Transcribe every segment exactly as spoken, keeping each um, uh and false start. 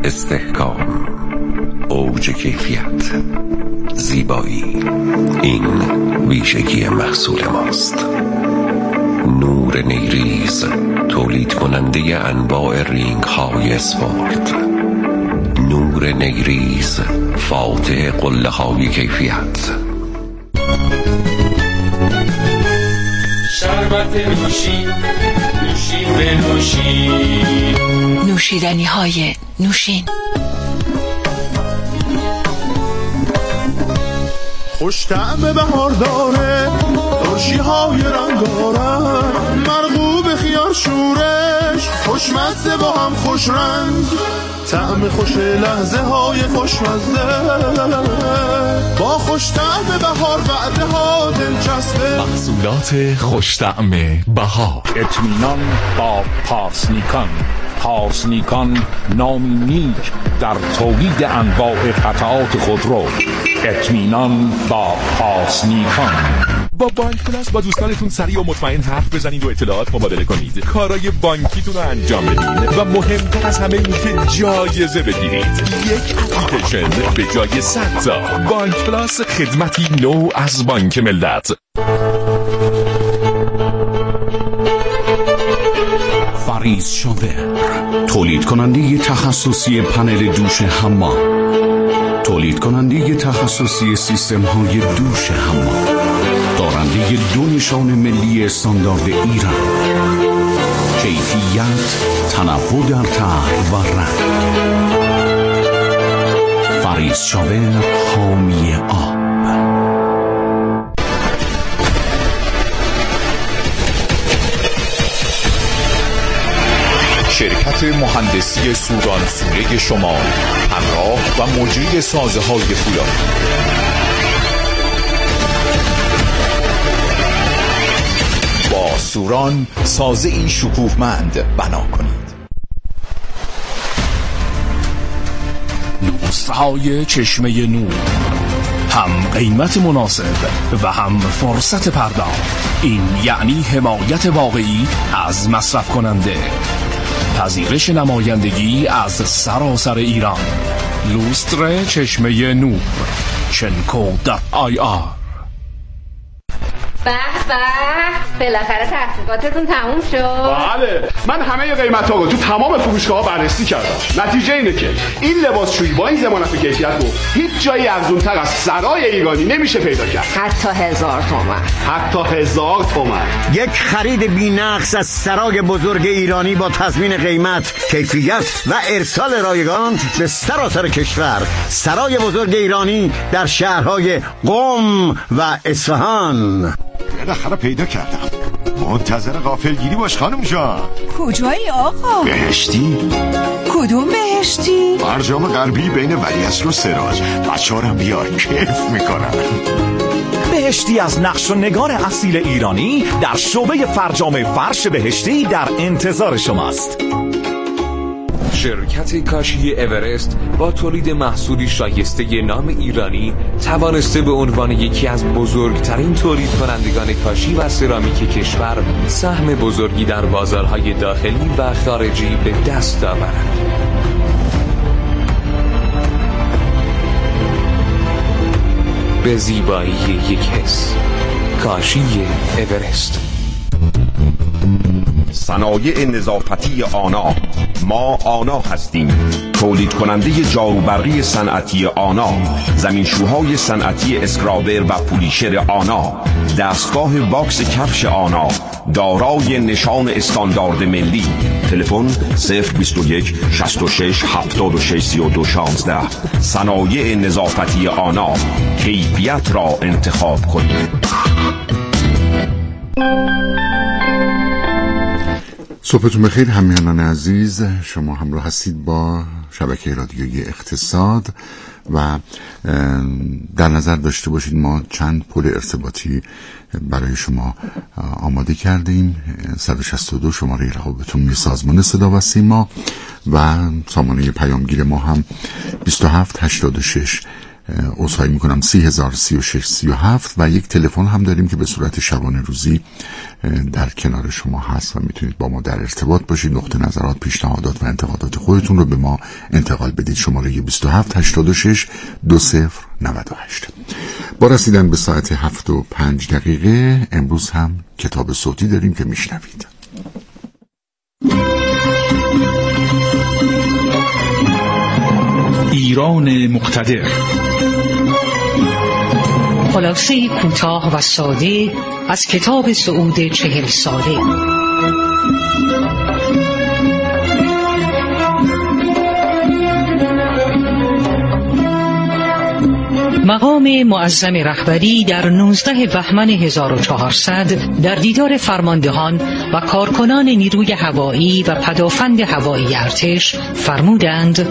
استحکام، اوج کیفیت، زیبایی، این ویژگی محصول ماست. نور نیریز، تولید کننده انواع رینگ های اسپورت. نور نیریز، فاتح قله های کیفیت. شربت نوشین، نوشین به نوشین. نوشیدنی های نوشین. خوش طعم بهار داره، ترشی های رنگارنگ، مرغوب خیار شورش، خوشمزه با هم خوش رنگ، طعم خوش لحظه های خوشمزه، با خوش طعم بهار وعده ها دلچسبه. محصولات خوش طعم بهار. اطمینان با پارسنیکان. پارسنیکان نامی نیک در تولید انواع قطعات خودرو. اطمینان با پارسنیکان. با بانک پلاس با دوستانتون سریع و مطمئن حرف بزنید و اطلاعات مبادله کنید، کارای بانکیتون رو انجام بدید و مهمتر از همه این که جایزه بگیرید. یک اپلیکیشن به جای صد تا. بانک پلاس، خدمتی نو از بانک ملت. فریز شاور، تولید کننده تخصصی پنل دوش حمام، تولید کننده تخصصی سیستم های دوش حمام، دارنده دو نشان ملی استاندارد ایران. کیفیت، تنوع در طرح و رنگ. فریز شاور، حامی آب. شرکت مهندسی سوران سوره شمال، همراه و مجری سازه های فولادی. با سوران سازه این شکوهمند بنا کنید. نوستهای چشمه نور، هم قیمت مناسب و هم فرصت پرداخت. این یعنی حمایت واقعی از مصرف کننده، پذیرش نمایندگی از سراسر ایران. لوستر چشمه نور، چنکو دات آی آر. به به، بالاخره تحقیقاتتون تموم شد. بله، من همه قیمت‌ها رو تو تمام فروشگاه‌ها بررسی کردم. نتیجه اینه که این لباسشویی با این ضمانت کیفیت رو هیچ جایی ارزان‌تر از سرای ایرانی نمیشه پیدا کرد. حتی هزار تومان. حتی هزار تومان. یک خرید بی‌نقص از سرای بزرگ ایرانی با تضمین قیمت، کیفیت و ارسال رایگان به سراسر کشور. سرای بزرگ ایرانی در شهرهای قم و اصفهان. بالاخره پیدا کردم. منتظر غافلگیری باش خانم جان. کجایی آقا؟ بهشتی؟ کدوم بهشتی؟ فرجام غربی بین ولیعصر و سراج. بچه‌هارم بیار، کیف میکنن. بهشتی از نقش و نگار اصیل ایرانی در شعبه فرجام فرش بهشتی در انتظار شماست. شرکت کاشی اورست با تولید محصولی شایسته نام ایرانی توانسته به عنوان یکی از بزرگترین تولید کنندگان کاشی و سرامیک کشور سهم بزرگی در بازارهای داخلی و خارجی به دست آورد. به زیبایی یک حس، کاشی اورست. صنایع نظافتی آنا. ما آنا هستیم، تولید کننده جاروبرقی صنعتی آنا، زمینشوهای صنعتی اسکرابر و پولیشر آنا، دستگاه باکس کفش آنا دارای نشان استاندارد ملی. تلفن صفر بیست و یک شصت و شش هفتاد و شش سی و دو شانزده. صنایع نظافتی آنا، کیفیت را انتخاب کنید. صبحتون بخیر همیهنان عزیز، شما همراه هستید با شبکه رادیویی اقتصاد و در نظر داشته باشید ما چند پل ارتباطی برای شما آماده کردیم. صد و شصت و دو شماره رقابتون سازمان صدا و سیما و سامانه پیامگیر ما هم بیست و هفت هشتاد و شش عذرخواهی میکنم سی هزار سی و شش سی و هفت و یک تلفن هم داریم که به صورت شبانه روزی در کنار شما هست و میتونید با ما در ارتباط باشید. نقطه نظرات، پیشنهادات و انتقادات خودتون رو به ما انتقال بدید. شماره بیست و هفت هشتاد و شش دو صفر نود و هشت. با رسیدن به ساعت هفت و پنج دقیقه امروز هم کتاب صوتی داریم که میشنوید. ایران مقتدر، خلاصه کوتاه و ساده از کتاب سعود چهل ساله. مقام معظم رهبری در نوزده بهمن هزار و چهارصد در دیدار فرماندهان و کارکنان نیروی هوایی و پدافند هوایی ارتش فرمودند: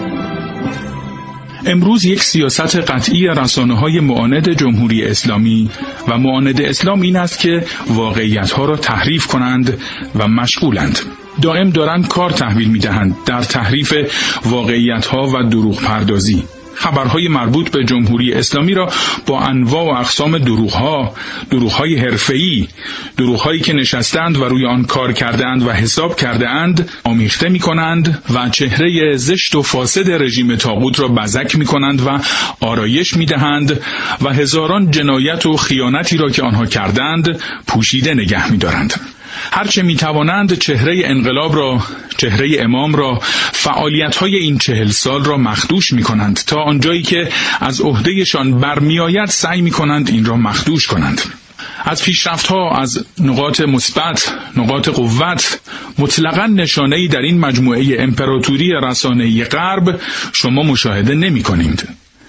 امروز یک سیاست قطعی رسانه‌های معاند جمهوری اسلامی و معاند اسلام این است که واقعیت‌ها را تحریف کنند و مشغولند. دائم دارند کار تحویل می‌دهند در تحریف واقعیت‌ها و دروغ پردازی. خبرهای مربوط به جمهوری اسلامی را با انواع و اقسام دروغ‌ها، دروغ‌های حرفه‌ای، دروغ‌هایی که نشستند و روی آن کار کردند و حساب کرده‌اند آمیخته می‌کنند و چهره زشت و فاسد رژیم طاغوت را بزک می‌کنند و آرایش می‌دهند و هزاران جنایت و خیانتی را که آنها کردند پوشیده نگه می‌دارند. هرچه میتوانند چهره انقلاب را، چهره امام را، فعالیت‌های این چهل سال را مخدوش می‌کنند تا آنجایی که از عهدهشان برمیآید سعی می‌کنند این را مخدوش کنند. از پیشرفت‌ها، از نقاط مثبت، نقاط قوت، مطلقاً نشانه‌ای در این مجموعه امپراتوری رسانه‌ای غرب شما مشاهده نمی‌کنید.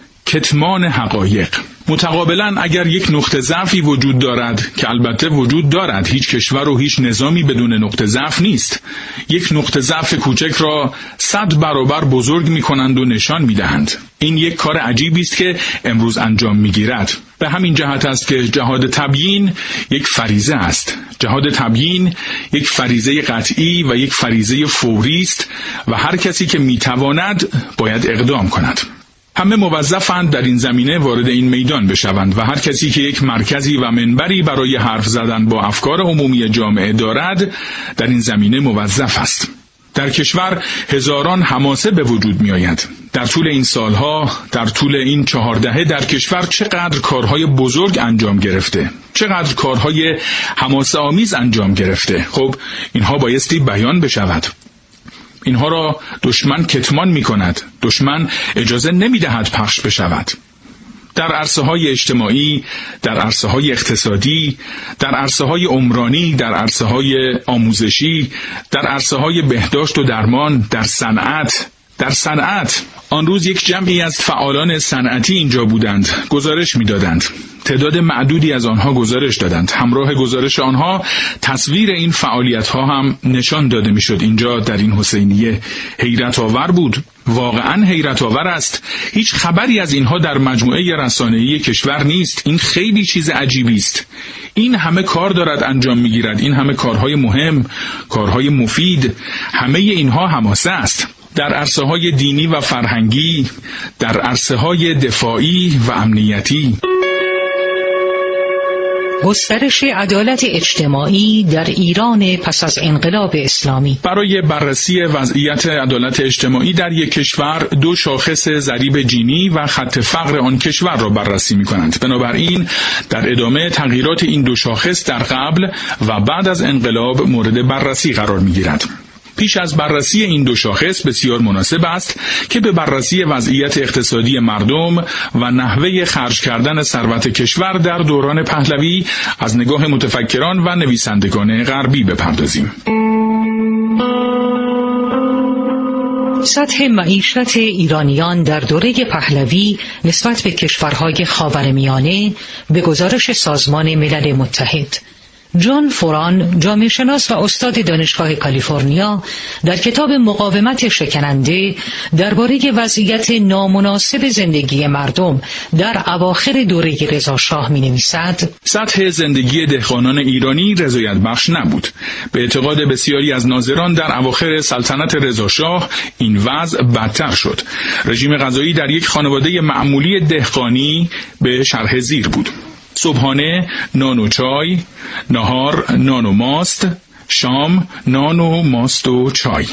کتمان حقایق. متقابلا اگر یک نقطه ضعفی وجود دارد که البته وجود دارد، هیچ کشور و هیچ نظامی بدون نقطه ضعف نیست، یک نقطه ضعف کوچک را صد برابر بزرگ می کنند و نشان می دهند. این یک کار عجیبی است که امروز انجام می گیرد. به همین جهت است که جهاد تبیین یک فریضه است. جهاد تبیین یک فریضه قطعی و یک فریضه فوری است و هر کسی که می تواند باید اقدام کند. همه موظفند در این زمینه وارد این میدان بشوند و هر کسی که یک مرکزی و منبری برای حرف زدن با افکار عمومی جامعه دارد در این زمینه موظف است. در کشور هزاران حماسه به وجود می آید. در طول این سالها، در طول این چهار دهه در کشور چقدر کارهای بزرگ انجام گرفته، چقدر کارهای حماسه آمیز انجام گرفته. خب اینها بایستی بیان بشود. اینها را دشمن کتمان می کند. دشمن اجازه نمی دهد پخش بشود. در عرصه های اجتماعی، در عرصه های اقتصادی، در عرصه های عمرانی، در عرصه های آموزشی، در عرصه های بهداشت و درمان، در صنعت، در صنعت آن روز یک جمعی از فعالان صنعتی اینجا بودند، گزارش می‌دادند. تعداد معدودی از آنها گزارش دادند. همراه گزارش آنها تصویر این فعالیت‌ها هم نشان داده می‌شد. اینجا در این حسینیه حیرت آور بود. واقعاً حیرت آور است. هیچ خبری از اینها در مجموعه رسانه‌ای کشور نیست. این خیلی چیز عجیبی است. این همه کار دارد انجام می‌گیرد. این همه کارهای مهم، کارهای مفید، همه اینها حماسه است. در عرصه‌های دینی و فرهنگی، در عرصه‌های دفاعی و امنیتی. گسترش عدالت اجتماعی در ایران پس از انقلاب اسلامی. برای بررسی وضعیت عدالت اجتماعی در یک کشور دو شاخص ضریب جینی و خط فقر آن کشور را بررسی می‌کنند. بنابراین در ادامه تغییرات این دو شاخص در قبل و بعد از انقلاب مورد بررسی قرار می‌گیرد. پیش از بررسی این دو شاخص بسیار مناسب است که به بررسی وضعیت اقتصادی مردم و نحوه خرج کردن ثروت کشور در دوران پهلوی از نگاه متفکران و نویسندگان غربی بپردازیم. سطح معیشت ایرانیان در دوره پهلوی نسبت به کشورهای خاورمیانه به گزارش سازمان ملل متحد جان فوران، جامعه شناس و استاد دانشگاه کالیفرنیا، در کتاب مقاومت شکننده درباره وضعیت نامناسب زندگی مردم در اواخر دوره رضا شاه می‌نویسد: سطح زندگی دهقانان ایرانی رضایت بخش نبود. به اعتقاد بسیاری از ناظران در اواخر سلطنت رضا شاه این وضع بدتر شد. رژیم غذایی در یک خانواده معمولی دهقانی به شرح زیر بود: صبحانه نان و چای، نهار نان و ماست، شام نان و ماست و چای.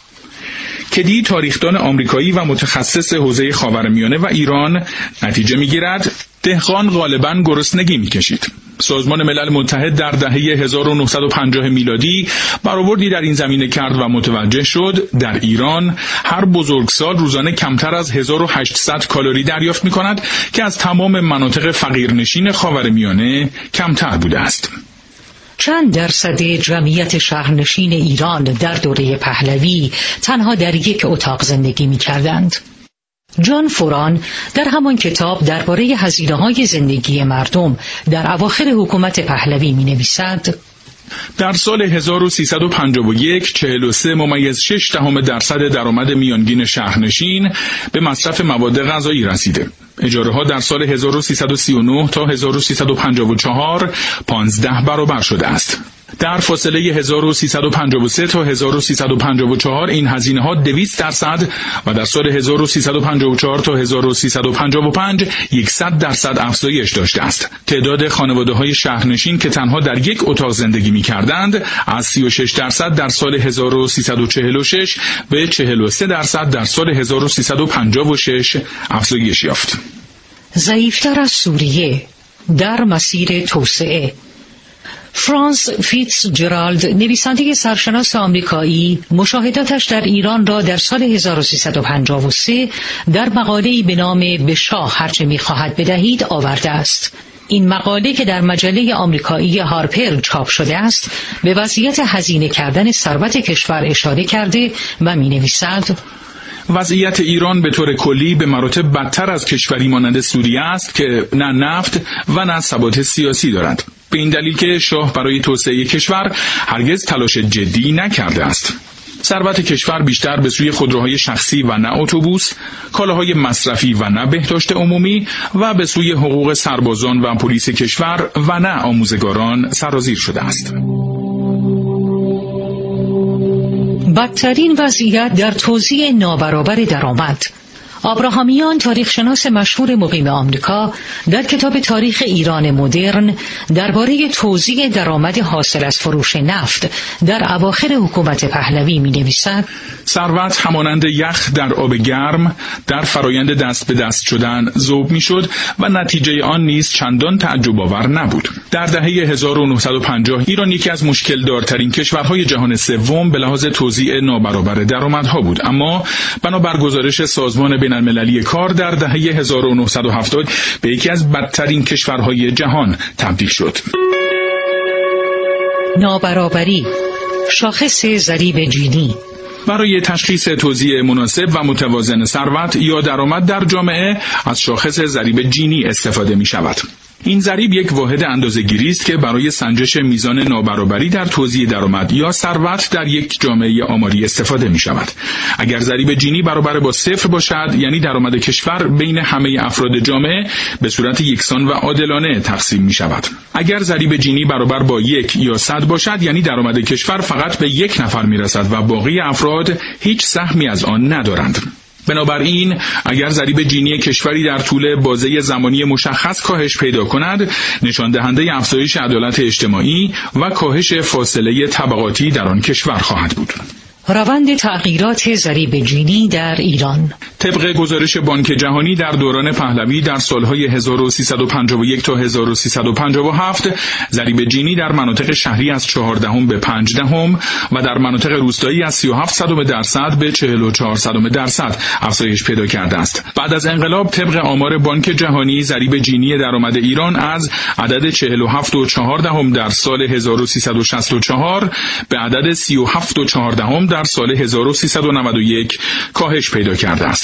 کدی تاریخدان آمریکایی و متخصص حوزه خاورمیانه و ایران نتیجه می‌گیرد دهقان غالباً گرسنگی می‌کشید. سازمان ملل متحد در دهه هزار و نهصد و پنجاه میلادی برآوردی در این زمینه کرد و متوجه شد در ایران هر بزرگسال روزانه کمتر از هزار و هشتصد کالری دریافت می‌کند که از تمام مناطق فقیرنشین خاورمیانه کمتر بوده است. چند درصد جمعیت شهرنشین ایران در دوره پهلوی تنها در یک اتاق زندگی می‌کردند. جان فوران در همان کتاب درباره هزینه‌های زندگی مردم در اواخر حکومت پهلوی می‌نویسد: در سال هزار و سیصد و پنجاه و یک چهل و سه ممیز شش دهم درصد درآمد میانگین شهرنشین به مصرف مواد غذایی رسیده. اجاره ها در سال هزار و سیصد و سی و نه تا هزار و سیصد و پنجاه و چهار پانزده برابر شده است. در فاصله هزار و سیصد و پنجاه و سه تا هزار و سیصد و پنجاه و چهار این هزینه ها دویست درصد و در سال هزار و سیصد و پنجاه و چهار تا هزار و سیصد و پنجاه و پنج صد درصد افزایش داشته است. تعداد خانواده های شهرنشین که تنها در یک اتاق زندگی می کردند از سی و شش درصد در سال هزار و سیصد و چهل و شش به چهل و سه درصد در سال هزار و سیصد و پنجاه و شش افزایش یافت. ضعیفتر از سوریه در مسیر توسعه. فرانس فیتز جرالد، نویسنده سرشناس آمریکایی، مشاهداتش در ایران را در سال هزار و سیصد و پنجاه و سه در مقاله‌ای به نام به شاه هرچه می‌خواهد بدهید آورده است. این مقاله که در مجله آمریکایی هارپر چاپ شده است، به وضعیت هزینه کردن ثروت کشور اشاره کرده و می‌نویسد: وضعیت ایران به طور کلی به مراتب بدتر از کشوری مانند سوریه است که نه نفت و نه ثبات سیاسی دارد. به این دلیل که شاه برای توسعه کشور هرگز تلاش جدی نکرده است. ثروت کشور بیشتر به سوی خودروهای شخصی و نه اتوبوس، کالاهای مصرفی و نه بهداشت عمومی و به سوی حقوق سربازان و پلیس کشور و نه آموزگاران سرازیر شده است. بدترین وضعیت در توزیع نابرابر درآمد. آبراهامیان، تاریخشناس مشهور مقیم آمریکا، در کتاب تاریخ ایران مدرن درباره توزیع درآمد حاصل از فروش نفت در اواخر حکومت پهلوی می‌نویسد: ثروت همانند یخ در آب گرم در فرایند دست به دست شدن ذوب می‌شد و نتیجه آن نیز چندان تعجب آور نبود. در دهه هزار و نهصد و پنجاه ایران یکی از مشکل دارترین کشورهای جهان سوم به لحاظ توزیع نابرابر درآمدها بود، اما بنابر گزارش سازمان بین المللی کار در دهه هزار و نهصد و هفتاد به یکی از بدترین کشورهای جهان تبدیل شد. نابرابری، شاخص ضریب جینی. برای تشخیص توزیع مناسب و متوازن ثروت یا درآمد در جامعه از شاخص ضریب جینی استفاده می شود. این ضریب یک واحد اندازه‌گیری است که برای سنجش میزان نابرابری در توزیع درآمد یا ثروت در یک جامعه آماری استفاده می شود. اگر ضریب جینی برابر با صفر باشد، یعنی درآمد کشور بین همه افراد جامعه به صورت یکسان و عادلانه تقسیم می شود. اگر ضریب جینی برابر با یک یا صد باشد، یعنی درآمد کشور فقط به یک نفر می رسد و باقی افراد هیچ سهمی از آن ندارند. بنابراین اگر ضریب جینی کشوری در طول بازه زمانی مشخص کاهش پیدا کند، نشان دهنده افزایش عدالت اجتماعی و کاهش فاصله طبقاتی در آن کشور خواهد بود. روند تغییرات ضریب جینی در ایران. طبق گزارش بانک جهانی در دوران پهلوی در سالهای هزار و سیصد و پنجاه و یک تا هزار و سیصد و پنجاه و هفت ضریب جینی در مناطق شهری از چهاردهم به پنج دهم و در مناطق روستایی از سی و هفت صدم درصد به چهل و چهار صدم درصد افزایش پیدا کرده است. بعد از انقلاب طبق آمار بانک جهانی ضریب جینی درآمد ایران از عدد چهل و هفت و چهار دهم در سال هزار و سیصد و شصت و چهار به عدد سی و هفت و چهار دهم در سال هزار و سیصد و نود و یک کاهش پیدا کرده است.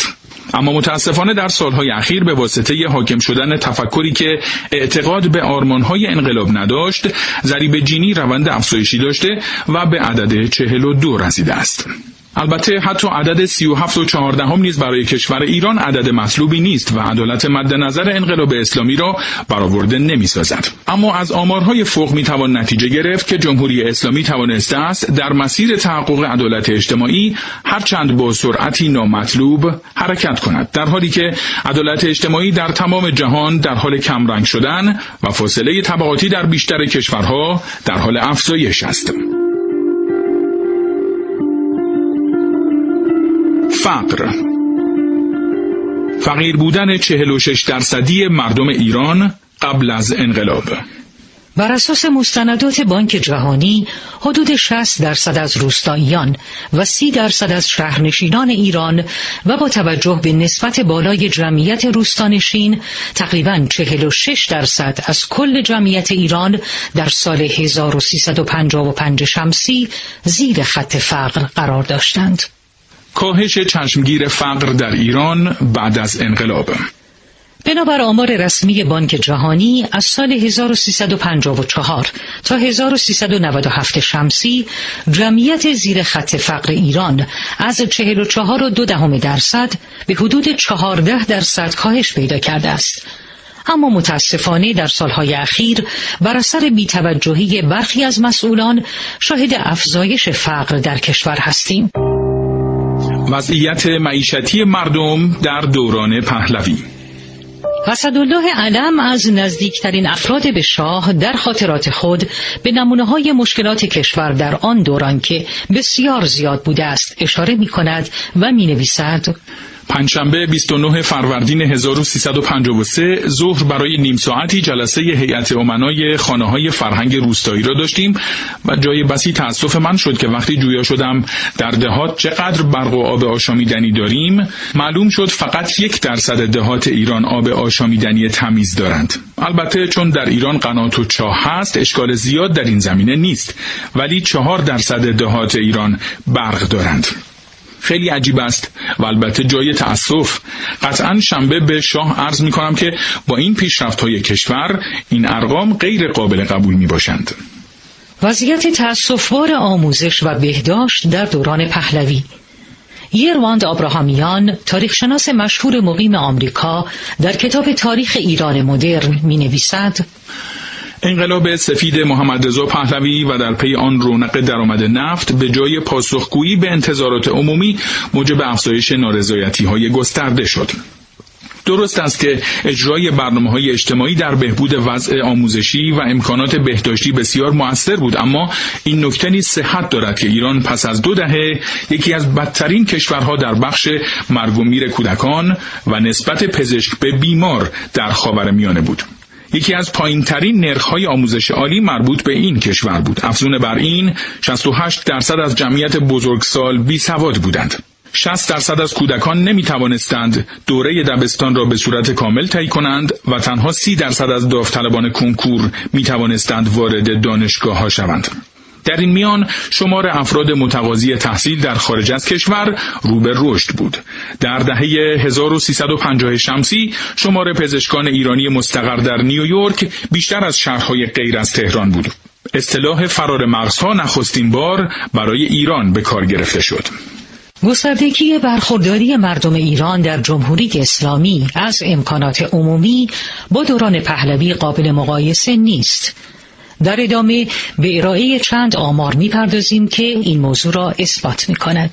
اما متاسفانه در سالهای اخیر به واسطه حاکم شدن تفکری که اعتقاد به آرمانهای انقلاب نداشت، ضریب جینی روند افزایشی داشته و به عدد چهل و دو رسیده است. البته حتی عدد سی و هفت و چهاردهم نیز برای کشور ایران عدد مطلوبی نیست و عدالت مد نظر انقلاب اسلامی را برآورده نمی‌سازد. اما از آمارهای فوق می‌توان نتیجه گرفت که جمهوری اسلامی توانسته است در مسیر تحقق عدالت اجتماعی هرچند با سرعتی نامطلوب حرکت کند، در حالی که عدالت اجتماعی در تمام جهان در حال کمرنگ شدن و فاصله طبقاتی در بیشتر کشورها در حال افزایش است. فقر فقیر بودن چهل و شش درصدی مردم ایران قبل از انقلاب. بر اساس مستندات بانک جهانی، حدود شصت درصد از روستاییان و سی درصد از شهرنشینان ایران و با توجه به نسبت بالای جمعیت روستانشین، تقریباً چهل و شش درصد از کل جمعیت ایران در سال هزار و سیصد و پنجاه و پنج شمسی زیر خط فقر قرار داشتند. کاهش چشمگیر فقر در ایران بعد از انقلاب. بنابر آمار رسمی بانک جهانی، از سال هزار و سیصد و پنجاه و چهار تا هزار و سیصد و نود و هفت شمسی، جمعیت زیر خط فقر ایران از چهل و چهار و دو دهم درصد به حدود چهارده درصد کاهش پیدا کرده است. اما متاسفانه در سالهای اخیر بر اثر بی‌توجهی برخی از مسئولان شاهد افزایش فقر در کشور هستیم. وضعیت معیشتی مردم در دوران پهلوی. اسدالله علم از نزدیکترین افراد به شاه در خاطرات خود به نمونه‌های مشکلات کشور در آن دوران که بسیار زیاد بوده است اشاره می‌کند و می‌نویسد: پنجشنبه بیست و نه فروردین هزار و سیصد و پنجاه و سه ظهر برای نیم ساعتی جلسه هیئت امنای خانه‌های فرهنگ روستایی را داشتیم و جای بسی تأسف من شد که وقتی جویا شدم در دهات چقدر برق و آب آشامیدنی داریم، معلوم شد فقط یک درصد دهات ایران آب آشامیدنی تمیز دارند. البته چون در ایران قنات و چاه هست اشکال زیاد در این زمینه نیست، ولی چهار درصد دهات ایران برق دارند. خیلی عجیب است و البته جای تأسف. قطعاً شنبه به شاه عرض می کنم که با این پیشرفت‌های کشور این ارقام غیر قابل قبول می باشند. وضعیت تأسف‌بار آموزش و بهداشت در دوران پهلوی. یرواند آبراهامیان، تاریخشناس مشهور مقیم آمریکا، در کتاب تاریخ ایران مدرن می نویسد: انقلاب سفید محمد رضا پهلوی و در پی آن رونق درآمد نفت به جای پاسخگویی به انتظارات عمومی موجب افزایش نارضایتی‌های گسترده شد. درست است که اجرای برنامه‌های اجتماعی در بهبود وضع آموزشی و امکانات بهداشتی بسیار مؤثر بود، اما این نکته نیز صحت دارد که ایران پس از دو دهه یکی از بدترین کشورها در بخش مرگ و میر کودکان و نسبت پزشک به بیمار در خاورمیانه بود. یکی از پایین‌ترین نرخ‌های آموزش عالی مربوط به این کشور بود. افزون بر این، شصت و هشت درصد از جمعیت بزرگسال بی‌سواد بودند. شصت درصد از کودکان نمی‌توانستند دوره دبستان را به صورت کامل طی کنند و تنها سی درصد از داوطلبان کنکور می‌توانستند وارد دانشگاه‌ها شوند. در این میان شمار افراد متقاضی تحصیل در خارج از کشور رو به رشد بود. در دهه هزار و سیصد و پنجاه شمسی شمار پزشکان ایرانی مستقر در نیویورک بیشتر از شهرهای غیر از تهران بود. اصطلاح فرار مغزها نخستین بار برای ایران به کار گرفته شد. گستردگی برخورداری مردم ایران در جمهوری اسلامی از امکانات عمومی با دوران پهلوی قابل مقایسه نیست. در ادامه به ارائه چند آمار می‌پردازیم که این موضوع را اثبات می‌کند.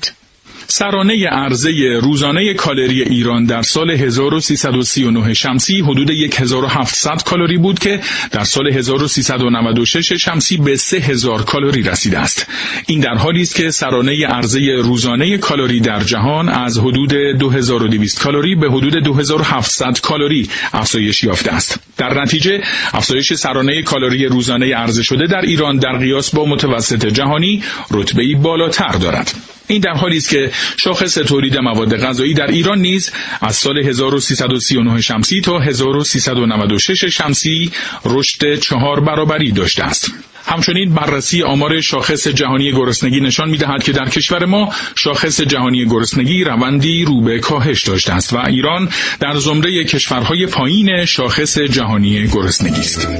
سرانه عرضه روزانه کالری ایران در سال هزار و سیصد و سی و نه شمسی حدود هزار و هفتصد کالری بود که در سال هزار و سیصد و نود و شش شمسی به سه هزار کالری رسیده است. این در حالی است که سرانه عرضه روزانه کالری در جهان از حدود دو هزار و دویست کالری به حدود دو هزار و هفتصد کالری افزایش یافته است. در نتیجه افزایش سرانه کالری روزانه عرضه شده در ایران در قیاس با متوسط جهانی رتبه‌ای بالاتر دارد. این در حالی است که شاخص تولید مواد غذایی در ایران نیز از سال هزار و سیصد و سی و نه شمسی تا هزار و سیصد و نود و شش شمسی رشد چهار برابری داشته است. همچنین بررسی آمار شاخص جهانی گرسنگی نشان می‌دهد که در کشور ما شاخص جهانی گرسنگی روندی رو به کاهش داشته است و ایران در زمره کشورهای پایین شاخص جهانی گرسنگی است.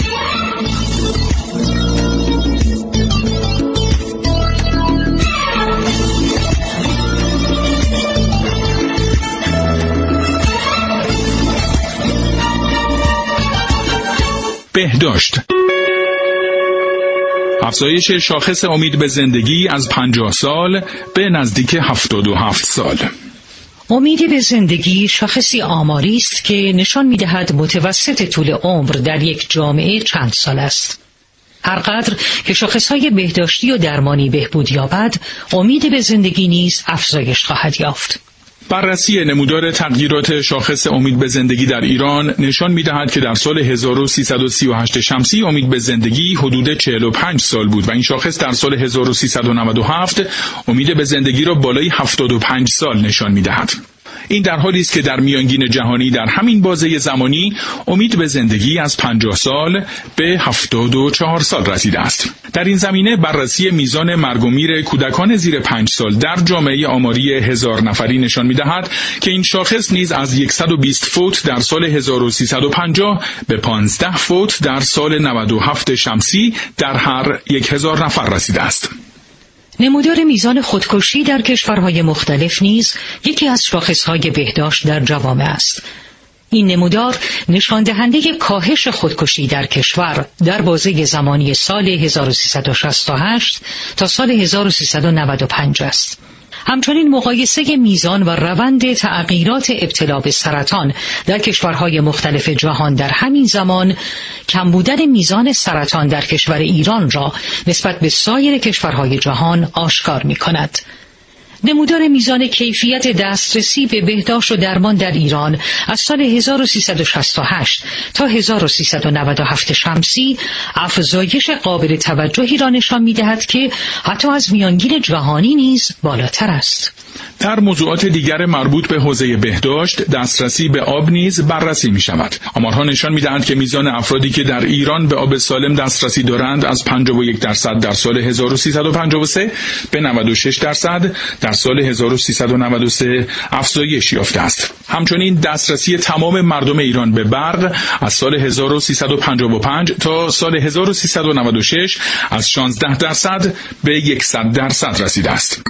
بهداشت. افزایش شاخص امید به زندگی از پنجاه سال به نزدیک هفتاد و هفت سال. امید به زندگی شاخصی آماری است که نشان می‌دهد متوسط طول عمر در یک جامعه چند سال است. هرقدر که شاخص‌های بهداشتی و درمانی بهبود یابد، امید به زندگی نیز افزایش خواهد یافت. بررسی نمودار تغییرات شاخص امید به زندگی در ایران نشان می‌دهد که در سال هزار و سیصد و سی و هشت شمسی امید به زندگی حدود چهل و پنج سال بود و این شاخص در سال هزار و سیصد و نود و هفت امید به زندگی را بالای هفتاد و پنج سال نشان می‌دهد. این در حالی است که در میانگین جهانی در همین بازه زمانی امید به زندگی از پنجاه سال به هفتاد و چهار سال رسیده است. در این زمینه بررسی میزان مرگ و میر کودکان زیر پنج سال در جامعه آماری هزار نفری نشان می‌دهد که این شاخص نیز از صد و بیست فوت در سال هزار و سیصد و پنجاه به پانزده فوت در سال نود و هفت شمسی در هر یک هزار نفر رسیده است. نمودار میزان خودکشی در کشورهای مختلف نیز یکی از شاخصهای بهداشت در جوامع است. این نمودار نشان دهنده کاهش خودکشی در کشور در بازه زمانی سال هزار و سیصد و شصت و هشت تا سال هزار و سیصد و نود و پنج است. همچنین مقایسه میزان و روند تغییرات ابتلا به سرطان در کشورهای مختلف جهان در همین زمان کم بودن میزان سرطان در کشور ایران را نسبت به سایر کشورهای جهان آشکار می کند. نمودار میزان کیفیت دسترسی به بهداشت و درمان در ایران از سال هزار و سیصد و شصت و هشت تا هزار و سیصد و نود و هفت شمسی افزایش قابل توجهی را نشان می‌دهد که حتی از میانگین جهانی نیز بالاتر است. در موضوعات دیگر مربوط به حوزه بهداشت، دسترسی به آب نیز بررسی می شود. آمارها نشان می دهند که میزان افرادی که در ایران به آب سالم دسترسی دارند از پنجاه و یک درصد در سال هزار و سیصد و پنجاه و سه به نود و شش درصد در سال هزار و سیصد و نود و سه افزایش یافته است. همچنین دسترسی تمام مردم ایران به برق از سال هزار و سیصد و پنجاه و پنج تا سال هزار و سیصد و نود و شش از شانزده درصد به صد درصد رسیده است.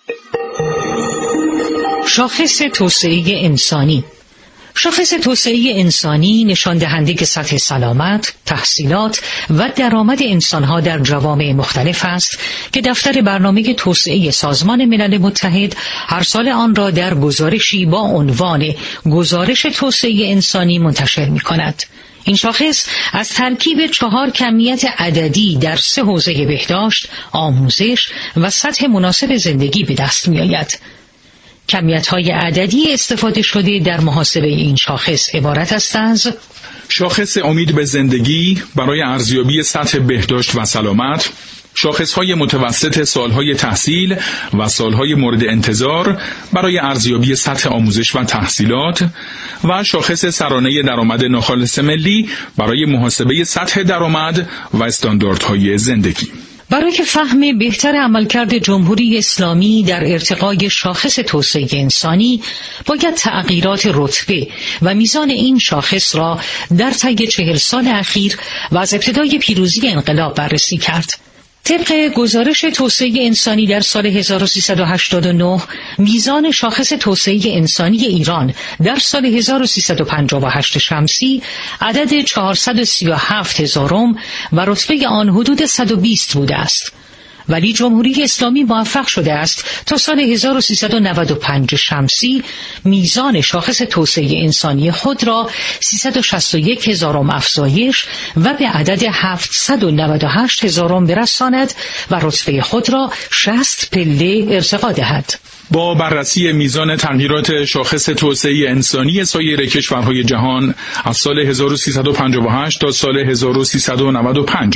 شاخص توسعه انسانی. شاخص توسعه انسانی نشان دهنده سطح سلامت، تحصیلات و درآمد انسانها در جوامع مختلف است که دفتر برنامه توسعه سازمان ملل متحد هر سال آن را در گزارشی با عنوان گزارش توسعه انسانی منتشر می کند. این شاخص از ترکیب چهار کمیت عددی در سه حوزه بهداشت، آموزش و سطح مناسب زندگی به دست می آید. کمیت‌های عددی استفاده شده در محاسبه این شاخص عبارت است از شاخص امید به زندگی برای ارزیابی سطح بهداشت و سلامت، شاخص‌های متوسط سالهای تحصیل و سالهای مورد انتظار برای ارزیابی سطح آموزش و تحصیلات و شاخص سرانه درآمد ناخالص ملی برای محاسبه سطح درآمد و استانداردهای زندگی. برای فهم بهتر عملکرد جمهوری اسلامی در ارتقای شاخص توسعه انسانی باید تغییرات رتبه و میزان این شاخص را در طی چهل سال اخیر و از ابتدای پیروزی انقلاب بررسی کرد. طبق گزارش توسعه انسانی در سال هزار و سیصد و هشتاد و نه، میزان شاخص توسعه انسانی ایران در سال هزار و سیصد و پنجاه و هشت شمسی عدد چهارصد و سی و هفت هزارم و رتبه آن حدود صد و بیست بوده است. ولی جمهوری اسلامی موفق شده است تا سال هزار و سیصد و نود و پنج شمسی میزان شاخص توسعه انسانی خود را سیصد و شصت و یک هزارم افزایش و به عدد هفتصد و نود و هشت هزارم برساند و رتبه خود را شصت پله ارتقا دهد. با بررسی میزان تغییرات شاخص توسعه انسانی سایر کشورهای جهان از سال هزار و سیصد و پنجاه و هشت تا سال هزار و سیصد و نود و پنج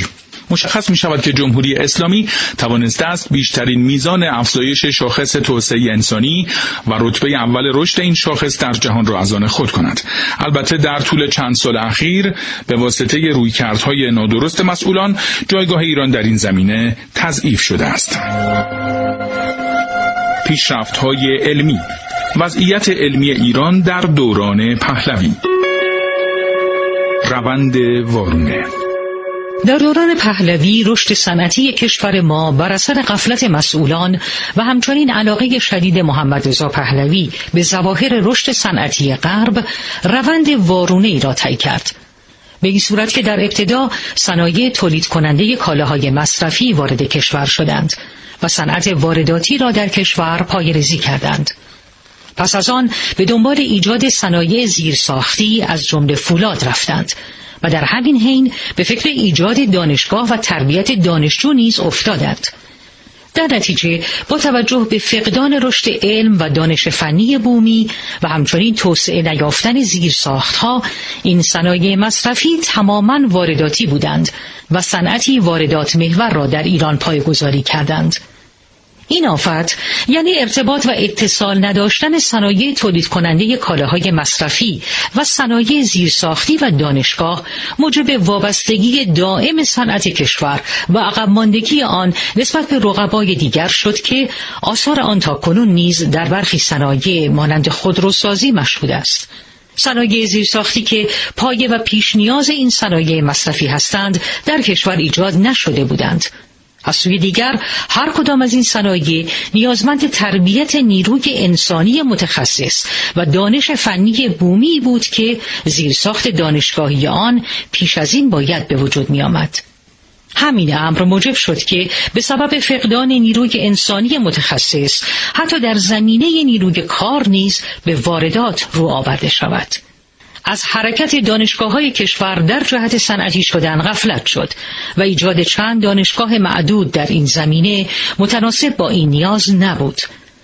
مشخص می شود که جمهوری اسلامی توانسته است بیشترین میزان افزایش شاخص توسعه انسانی و رتبه اول رشد این شاخص در جهان را از آن خود کند. البته در طول چند سال اخیر به واسطه رویکردهای نادرست مسئولان جایگاه ایران در این زمینه تضعیف شده است. پیشرفت‌های علمی. وضعیت علمی ایران در دوران پهلوی. روند وارونه. در دوران پهلوی رشد صنعتی کشور ما بر اثر غفلت مسئولان و همچنین علاقه شدید محمد رضا پهلوی به ظواهر رشد صنعتی غرب روند وارونه‌ای را طی کرد. به این صورت که در ابتدا صنایع تولید کننده کالاهای مصرفی وارد کشور شدند و صنعت وارداتی را در کشور پایه‌ریزی کردند. پس از آن به دنبال ایجاد صنایع زیرساختی از جمله فولاد رفتند و در همین حین به فکر ایجاد دانشگاه و تربیت دانشجو نیز افتادند. در نتیجه با توجه به فقدان رشد علم و دانش فنی بومی و همچنین توسعه نیافتن زیرساختها، این صنایع مصرفی تماماً وارداتی بودند و صنعتی واردات محور را در ایران پایه‌گذاری کردند. این آفت یعنی ارتباط و اتصال نداشتن صنایع تولید کننده کالاهای مصرفی و صنایع زیرساختی و دانشگاه موجب وابستگی دائم صنعت کشور و عقب ماندگی آن نسبت به رقبای دیگر شد که آثار آن تاکنون نیز در برخی صنایع مانند خودروسازی مشهود است. صنایع زیرساختی که پایه و پیش نیاز این صنایع مصرفی هستند در کشور ایجاد نشده بودند. از سوی دیگر هر کدام از این صنایع نیازمند تربیت نیروی انسانی متخصص و دانش فنی بومی بود که زیرساخت دانشگاهی آن پیش از این باید به وجود می آمد. همین امر موجب شد که به سبب فقدان نیروی انسانی متخصص حتی در زمینه نیروی کار نیز به واردات رو آورده شود. از حرکت دانشگاه‌های کشور در جهت صنعتی شدن غفلت شد و ایجاد چند دانشگاه معدود در این زمینه متناسب با این نیاز نبود.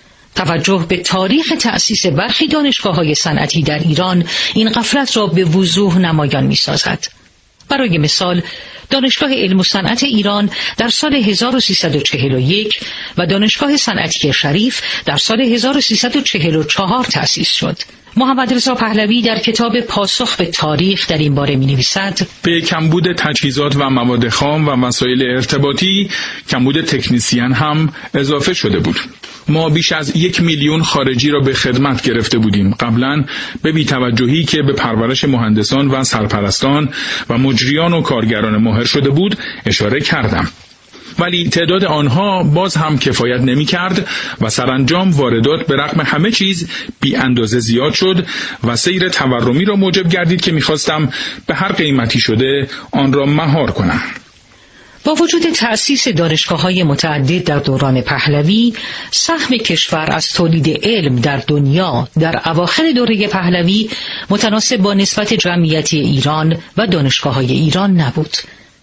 توجه به تاریخ تأسیس برخی دانشگاه‌های صنعتی در ایران این غفلت را به وضوح نمایان می‌سازد. برای مثال دانشگاه علم و صنعت ایران در سال هزار و سیصد و چهل و یک و دانشگاه صنعتی شریف در سال هزار و سیصد و چهل و چهار تأسیس شد. محمد رضا پهلوی در کتاب پاسخ به تاریخ در این باره می‌نویسد: به کمبود تجهیزات و مواد خام و وسایل ارتباطی کمبود تکنیسیان هم اضافه شده بود. ما بیش از یک میلیون خارجی را به خدمت گرفته بودیم. قبلا به بی‌توجهی که به پرورش مهندسان و سرپرستان و مجریان و کارگران ماهر شده بود اشاره کردم. ولی تعداد آنها باز هم کفایت نمی کرد و سرانجام واردات به رغم همه چیز بی اندازه زیاد شد و سیر تورمی را موجب گردید که می‌خواستم به هر قیمتی شده آن را مهار کنم. با وجود تأسیس دانشگاه‌های متعدد در دوران پهلوی، سهم کشور از تولید علم در دنیا در اواخر دوره پهلوی متناسب با نسبت جمعیتی ایران و دانشگاه‌های ایران نبود.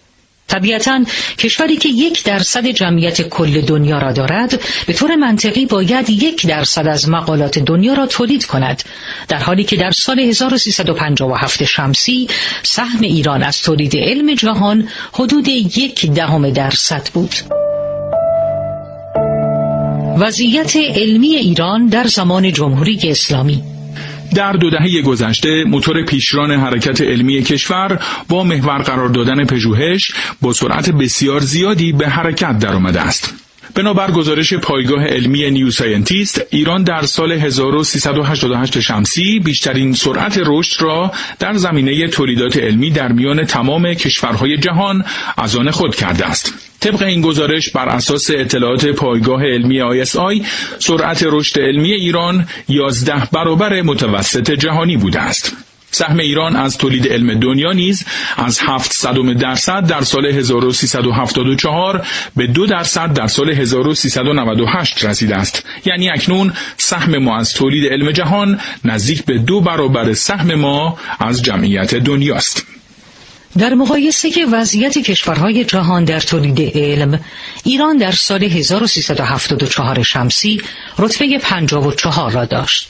طبیعتاً کشوری که یک درصد جمعیت کل دنیا را دارد به طور منطقی باید یک درصد از مقالات دنیا را تولید کند، در حالی که در سال هزار و سیصد و پنجاه و هفت شمسی سهم ایران از تولید علم جهان حدود یک دهم درصد بود. وضعیت علمی ایران در زمان جمهوری اسلامی. در دو دهه گذشته موتور پیشران حرکت علمی کشور با محور قرار دادن پژوهش با سرعت بسیار زیادی به حرکت درآمده است. بنابر گزارش پایگاه علمی نیو ساینتیست، ایران در سال هزار و سیصد و هشتاد و هشت شمسی بیشترین سرعت رشد را در زمینه تولیدات علمی در میان تمام کشورهای جهان از آن خود کرده است. طبق این گزارش بر اساس اطلاعات پایگاه علمی آی اس آی، سرعت رشد علمی ایران یازده برابر متوسط جهانی بوده است. سهم ایران از تولید علم دنیا نیز از هفتصد درصد در سال هزار و سیصد و هفتاد و چهار به دو درصد در سال هزار و سیصد و نود و هشت رسیده است. یعنی اکنون سهم ما از تولید علم جهان نزدیک به دو برابر سهم ما از جمعیت دنیاست. در مقایسه وضعیت کشورهای جهان در تولید علم، ایران در سال هزار و سیصد و هفتاد و چهار شمسی رتبه پنجاه و چهار را داشت،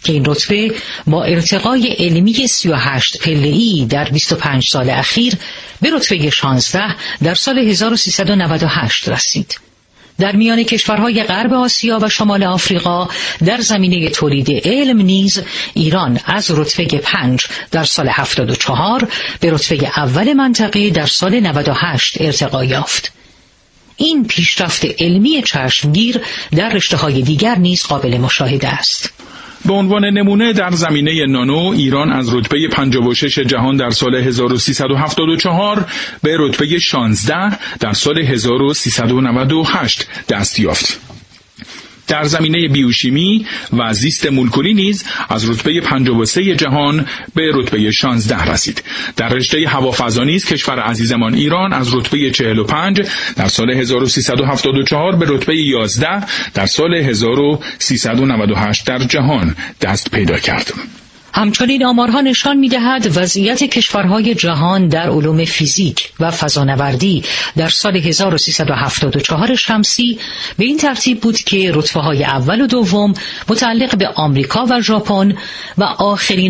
که این رتبه با ارتقای علمی سی و هشت پله‌ای در بیست و پنج سال اخیر به رتبه شانزده در سال هزار و سیصد و نود و هشت رسید. در میان کشورهای غرب آسیا و شمال آفریقا در زمینه تولید علم نیز ایران از رتبه پنج در سال هفتاد و چهار به رتبه اول منطقه در سال نود و هشت ارتقا یافت. این پیشرفت علمی چشمگیر در رشته‌های دیگر نیز قابل مشاهده است. به عنوان نمونه در زمینه نانو ایران از رتبه پنجاه و شش جهان در سال هزار و سیصد و هفتاد و چهار به رتبه شانزده در سال هزار و سیصد و نود و هشت دست یافت. در زمینه بیوشیمی و زیست مولکولی نیز از رتبه پنجاه و سه جهان به رتبه شانزده رسید. در رشته هوافضا نیز کشور عزیزمان ایران از رتبه چهل و پنج در سال هزار و سیصد و هفتاد و چهار به رتبه یازده در سال هزار و سیصد و نود و هشت در جهان دست پیدا کرد. همچنین آمارها نشان می‌دهد وضعیت کشورهای جهان در علوم فیزیک و فضانوردی در سال هزار و سیصد و هفتاد و چهار شمسی به این ترتیب بود که رتبه‌های اول و دوم متعلق به آمریکا و ژاپن و آخرین